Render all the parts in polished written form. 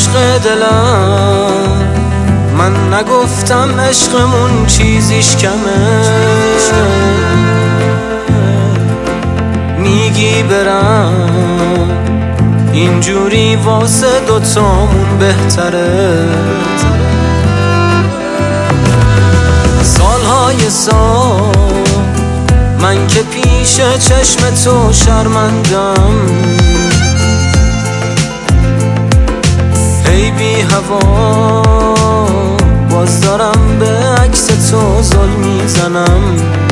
عشق دلم، من نگفتم عشقمون چیزیش کمه. میگی برم اینجوری واسه دوتامون بهتره. سالهای سال من که پیش چشم تو شرمندم، هی بی هوا باز دارم به عکس تو زل میزنم.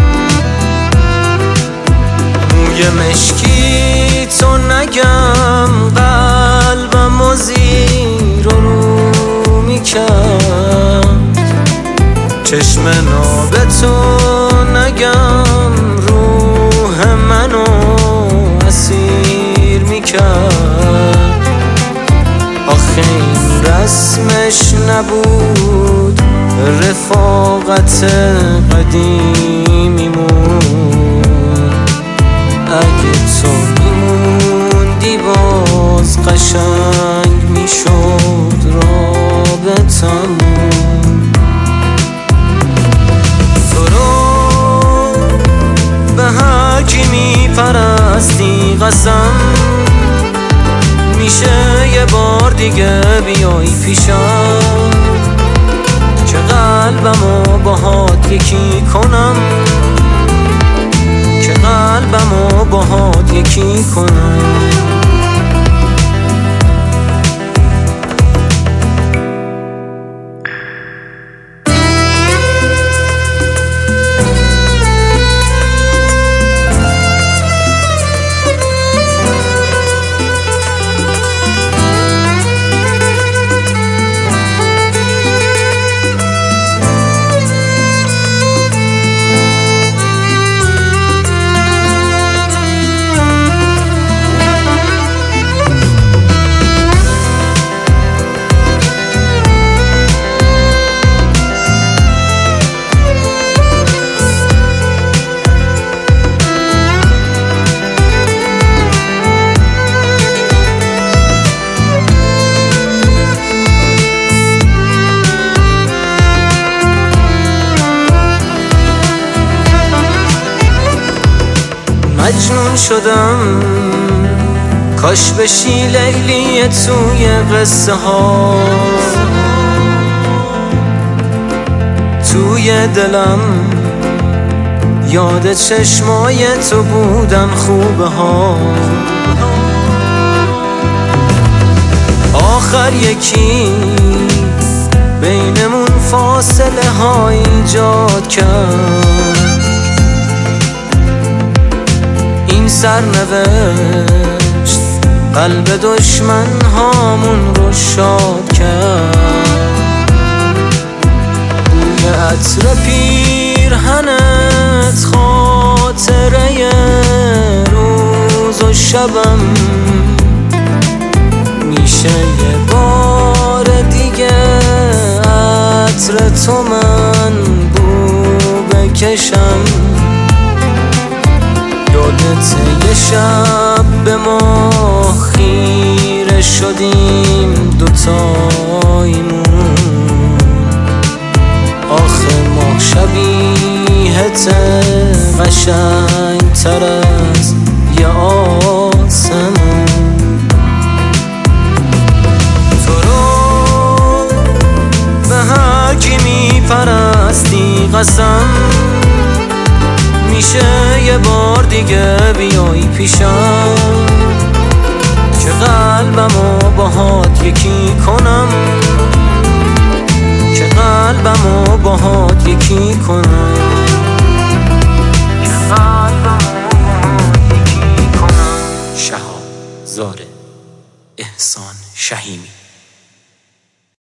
موی مشکی تو نگم قلبم و زیر و رو میکرد، چشم ناب تو نگم روح منو اسیر میکرد. آخه این رسمش نبود رفاقت قدیمیمون، اگه تو میموندی باز قشنگ میشد رابطمون. تو رو به هر کی میپرستی قسم، میشه یه بار دیگه بیای پیشم که قلبمو باهات یکی کنم، که قلبمو باهات یکی کنم. مجنون شدم کاش بشی لیلی توی قصه ها، توی دلم یاد چشمای تو بودن خوبه ها. آخر یکی بینمون فاصله ها ایجاد کرد، سرنوشت قلب دشمن هامون رو شاد کرد. بوی عطر پیرهنت خاطره روز و شبم، میشه یه بار دیگه عطر تو من بو بکشم. یادت یه شب به ما خیره شدیم دوتایمون، آخه ما شبیهت قشنگ تر از یه آسمون. تو رو به هر کی میپرستی قسم، میشه یه بار دیگه بیای پیشم که قلبمو باهات یکی کنم.